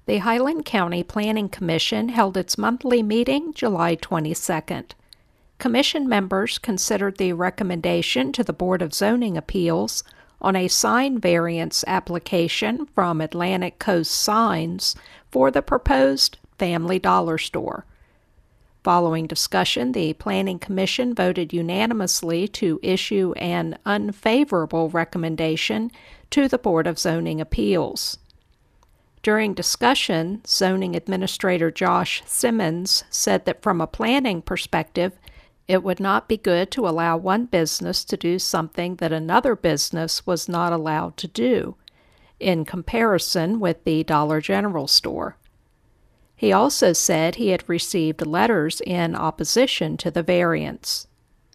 The Highland County Planning Commission held its monthly meeting July 22nd. Commission members considered the recommendation to the Board of Zoning Appeals on a sign variance application from Atlantic Coast Signs for the proposed Family Dollar store. Following discussion, the Planning Commission voted unanimously to issue an unfavorable recommendation to the Board of Zoning Appeals. During discussion, Zoning Administrator Josh Simmons said that from a planning perspective, it would not be good to allow one business to do something that another business was not allowed to do, in comparison with the Dollar General store. He also said he had received letters in opposition to the variance.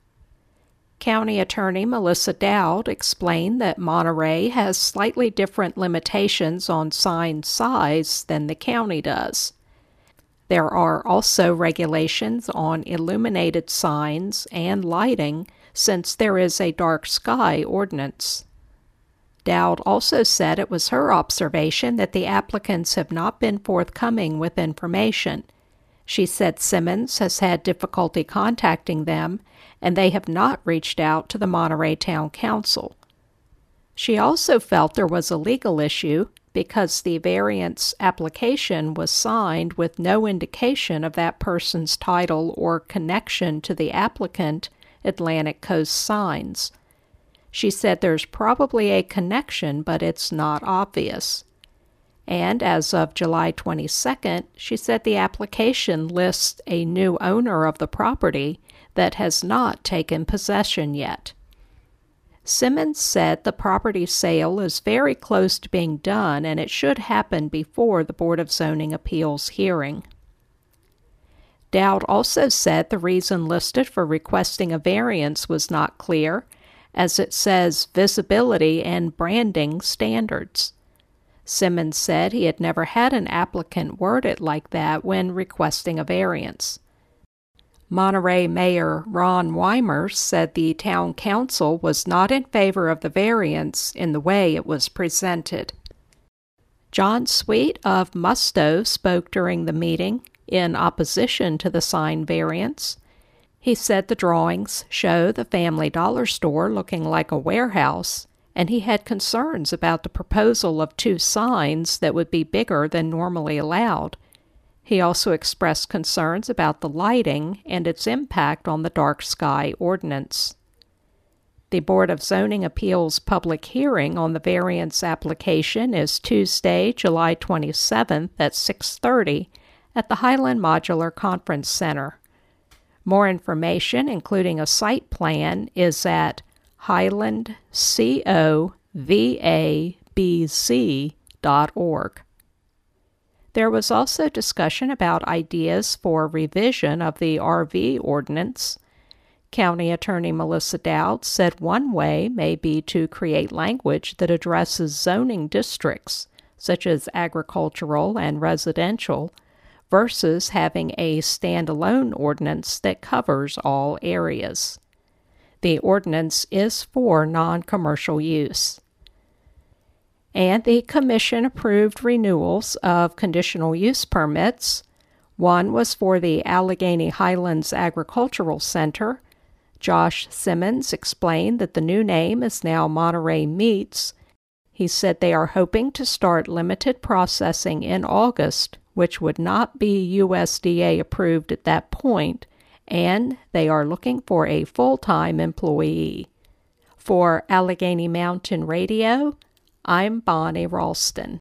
County Attorney Melissa Dowd explained that Monterey has slightly different limitations on sign size than the county does. There are also regulations on illuminated signs and lighting since there is a dark sky ordinance. Dowd also said it was her observation that the applicants have not been forthcoming with information. She said Simmons has had difficulty contacting them, and they have not reached out to the Monterey Town Council. She also felt there was a legal issue because the variance application was signed with no indication of that person's title or connection to the applicant, Atlantic Coast Signs. She said there's probably a connection, but it's not obvious. And as of July 22nd, she said the application lists a new owner of the property that has not taken possession yet. Simmons said the property sale is very close to being done and it should happen before the Board of Zoning Appeals hearing. Dowd also said the reason listed for requesting a variance was not clear, as it says visibility and branding standards. Simmons said he had never had an applicant word it like that when requesting a variance. Monterey Mayor Ron Weimer said the town council was not in favor of the variance in the way it was presented. John Sweet of Musto spoke during the meeting in opposition to the sign variance. He said the drawings show the Family Dollar store looking like a warehouse, and he had concerns about the proposal of 2 signs that would be bigger than normally allowed. He also expressed concerns about the lighting and its impact on the dark sky ordinance. The Board of Zoning Appeals public hearing on the variance application is Tuesday, July 27th at 6:30 at the Highland Modular Conference Center. More information, including a site plan, is at highlandcovabc.org. There was also discussion about ideas for revision of the RV ordinance. County Attorney Melissa Dowd said one way may be to create language that addresses zoning districts, such as agricultural and residential, versus having a standalone ordinance that covers all areas. The ordinance is for non-commercial use. And the Commission approved renewals of conditional use permits. One was for the Allegheny Highlands Agricultural Center. Josh Simmons explained that the new name is now Monterey Meats. He said they are hoping to start limited processing in August, which would not be USDA approved at that point, and they are looking for a full-time employee. For Allegheny Mountain Radio, I'm Bonnie Ralston.